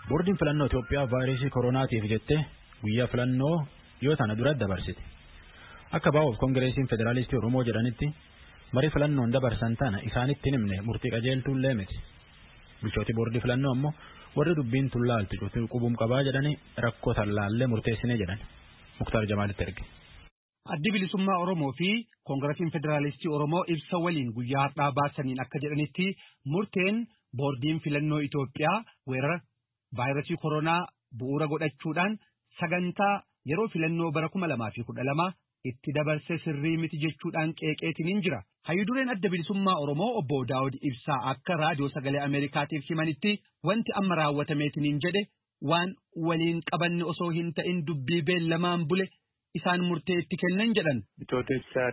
Boordiin filannoo Itoophiyaa vaayirasii koronaatiif jettee guyyaa filannoo yoo tana dura dabarsite. Akka baa'uuf Kongireesiin Federaalistii Oromoo jedhanitti marii filannoon dabarsan tana isaanitti himne murtii qajeeltuullee miti. Bulchooti boordii filannoo ammoo warri dubbiin tullaaltu cuutuu qubuum qabaa jedhanii rakkoo tallaallee murteessine jedhan. Muktaar Jamaalitti erge. Addi bilisummaa Oromoo fi Kongireesiin Federaalistii Oromoo ibsa waliin guyyaa har'aa baasaniin akka jedhanitti murteen boordiin filannoo Itoophiyaa weerara vaayirasii koronaa bu'uura godhachuudhaan sagantaa yeroo filannoo bara 2012 itti dabarse sirrii miti jechuudhaan qeeqeetiin jira. Hayyudureen adda bilisummaa Oromoo obbo Daawud Ibsaa akka raadiyoo sagalee Ameerikaatiif himanitti wanti amma raawwatameetiin jedhe waan waliin qabanne osoo hin ta'in dubbii beellamaan bule isaan murtee itti kennan jedhan. Bitootessa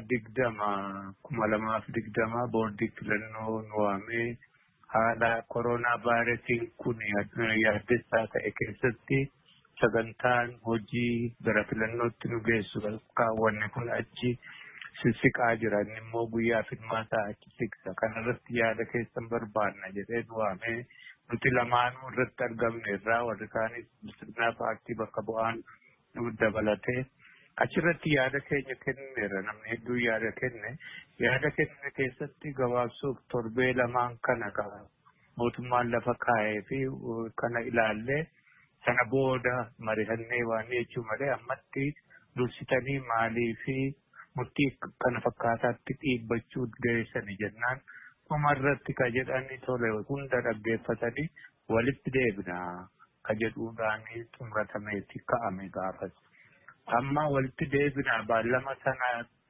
2020 boordii filannoo waamee haala koronaa vaayirasiin kun yaaddessaa ta'e keessatti sagantaan hojii gara filannootti nu geessu kaawwanne kun achi sissiqaa jiran immoo guyyaa filmaataa achi siqsa. Kanarratti yaada keessan barbaanna jedhee nu waamee nuti lamaanuu irratti argamne irraa warri kaanis bilisummaa paartii bakka bu'aan nu dabalatee achirratti yaada keenya kenneera. Namni hedduu yaada kenne keessatti gabaabsuuf torbee lamaan kana mootummaan lafa kaa'ee fi kana ilaallee sana booda mari'annee waan jechuu malee ammatti dursitanii maalii fi murtii kana fakkaataatti dhiibbachuu geessani jennaan dhumarratti ka jedhani tole hunda dhaggeeffatanii walitti deebina ka jedhuudhaan xumuratameeti ka'ame gaafas. Amma walitti deebina baallama sana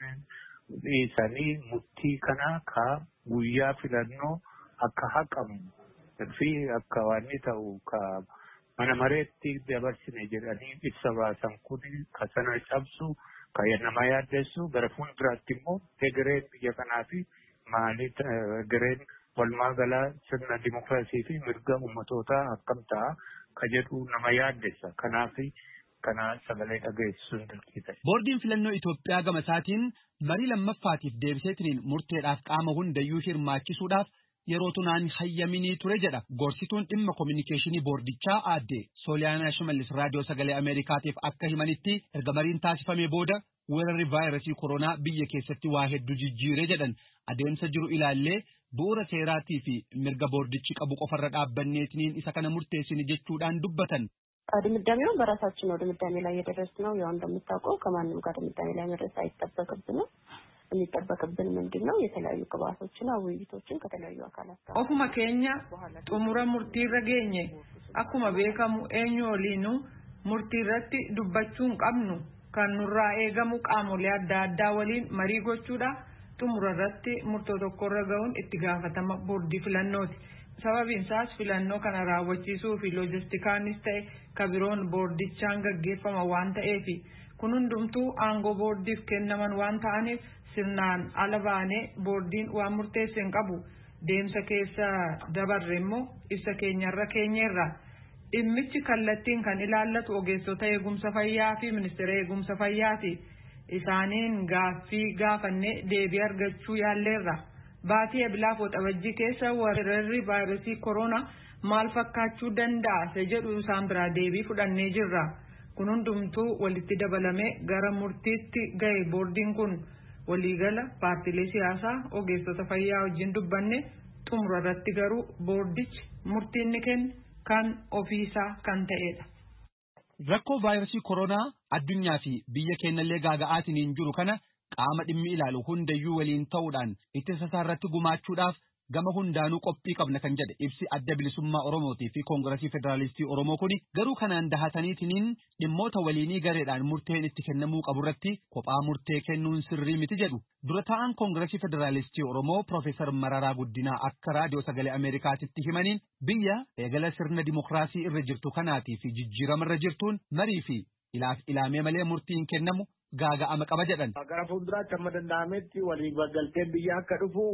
dhiisanii murtii kana ka guyyaa filannoo akka haqamu fi akka waan ta'u ka mana mareetti dabarsine jedhanii ibsa baasan kun ka sana cabsu ka nama yaaddessu gara fuulduraatti immoo egereen biyya kanaa fi maaliif egereen walumaa galaa sirna dimokiraasii fi mirga ummatootaa akkam ta'a ka jedhu nama yaaddessa. Kanaaf kana sagalee dhageessisuun dirqisiisa. Boordiin filannoo Itoophiyaa gama isaatiin marii lammaffaatiif deebiseetiin murteedhaaf qaama hundayyuu hirmaachisuudhaaf yeroo tunaan hayyaminii ture jedha. Gorsituun dhimma kominikeeshinii boordichaa aadde Sooliyaanaa Shimallis raadiyoo sagalee Ameerikaatiif akka himanitti erga mariin taasifamee booda weerarri vaayirasii koronaa biyya keessatti waa hedduu jijjiiree jedhan. Adeemsa jiru ilaallee bu'uura seeraatii fi mirga boordichi qabu qofarra dhaabbanneetiin isa kana murteessine jechuudhaan dubbatan. ድምዳሜውን በራሳችን ነው ድምዳሜ ላይ የደረስነው። ያው እንደምታውቀው ከማንም ጋር ድምዳሜ ላይ መድረስ አይጠበቅብንም። የሚጠበቅብን ምንድነው የተለያዩ ቅባቶችና ውይይቶችን ከተለያዩ አካላት ጋር ኦፉማ ኬኛ ጡሙራ ሙርቲራ ገኘ አኩማ ቤከሙ ኤኞሊኑ ሙርቲራቲ ዱባቹን ቀምኑ ከኑራ ኤገሙ ቃሞሊ አዳዳ ወሊን መሪ ጎቹዳ ጡሙራራቲ ሙርቶ tokkorra ga'uun itti gaafatama boordii filannooti. Sababiin isaas filannoo kana raawwachiisuu fi loojistikaanis ta'e kabiroon boordichaan gaggeeffama waan ta'eef kun hundumtuu aangoo boordiif kennaman waan ta'aniif sirnaan ala baanee boordiin waan murteesseen qabu. Deemsa keessa dabarre immoo ibsa keenyarra keenyerra. Dhimmichi kallattiin kan ilaallatu ogeessota eegumsa fayyaa fi ministeera eegumsa fayyaati. Isaaniin gaaffii gaafannee deebii argachuu yaalleerra. Baatii ebilaa foxabajjii keessa weerarri vaayirasii koronaa maal fakkaachuu danda'a jedhu isaan biraa deebii fudhannee jirra. Kun hundumtuu walitti dabalamee gara murtiitti ga'e. Boordiin kun waliigala paartiilee siyaasaa ogeessota fayyaa wajjin dubbanne xumurarratti garuu boordichi murtiin ni kenne kan ofiisaa kan ta'edha. Rakkoo vaayirasii koronaa addunyaa fi biyya keenyallee gaaga'aatiin jiru kana qaama dhimmi ilaalu hundayyuu waliin ta'uudhaan ittisa isaarratti gumaachuudhaaf gama hundaanuu qophii qabna kan jedhe ibsi adda bilisummaa Oromootii fi Koongireesii Federaalistii Oromoo kuni garuu kanaan dahataniitiin dhimmoota waliinii gareedhaan murteen itti kennamuu qaburratti kophaa murtee kennuun sirrii miti jedhu. Dura ta'an Koongireesii Federaalistii Oromoo Profeesar Mararaa Guddinaa akka raadiyoo sagalee Ameerikaatitti himaniin biyya eegala sirna dimokiraasii irra jirtu kanaatii fi jijjiirama irra jirtuun marii fi ilaamee malee murtiin kennamu gaaga'ama qaba jedhan. Gara fuulduraatti amma danda'ametti waliin galteen biyya akka dhufu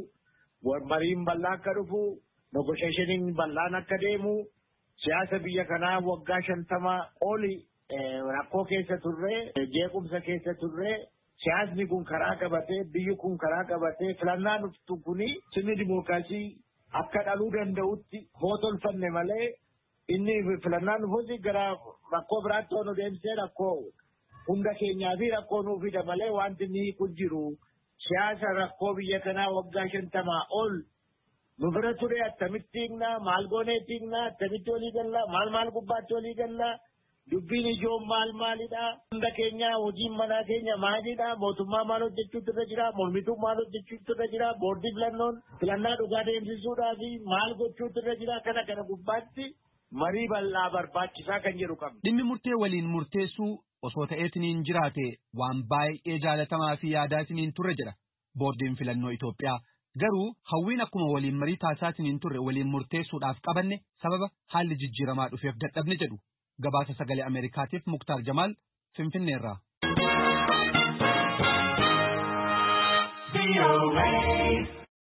mariin bal'aa akka dhufu negotiationiin bal'aan akka deemu siyaasa biyya kanaa waggaa 50 oli rakkoo keessa turre jeequmsa keessa turre siyaasni kun karaa qabatee biyyi kun karaa qabatee filannaan dhuftu kuni sirni dimookiraasii akka dhaluu danda'utti hootolfanne malee inni filannaan dhufuuti gara rakkoo biraatti onu deemsee rakkoo hunda keenyaa fi rakkoo nuu fida malee wanti inni kun jiru siyaasa rakkoo biyya kanaa waggaa 50 ol nu bira ture attamitti hiiknaa maal goonee hiiknaa attamitti olii gallaa maal gubbaatti olii gallaa dubbiin ijoon maalidha hunda keenya hojiin manaa keenya maalidha mootummaa maal hojjechuutu irra jira mormituun maal hojjechuutu irra jira boordii filannaa dhugaa deemsisuudhaa fi maal gochuutu irra jira kana gubbaatti marii bal'aa barbaachisaa kan jedhu qabna. Dhimmi murtee waliin murteessuu osoo ta'eetiniin jiraate waan baay'ee jaalatamaa fi yaadaatiniin turre jedha boordiin filannoo Itoophiyaa. Garuu hawwiin akkuma waliin marii taasisaatiniin turre waliin murteessuudhaaf qabanne sababa haalli jijjiiramaa dhufeef dadhabne jedhu. Gabaasa sagalee Ameerikaatiif Muktaar Jamaal Finfinneerraa.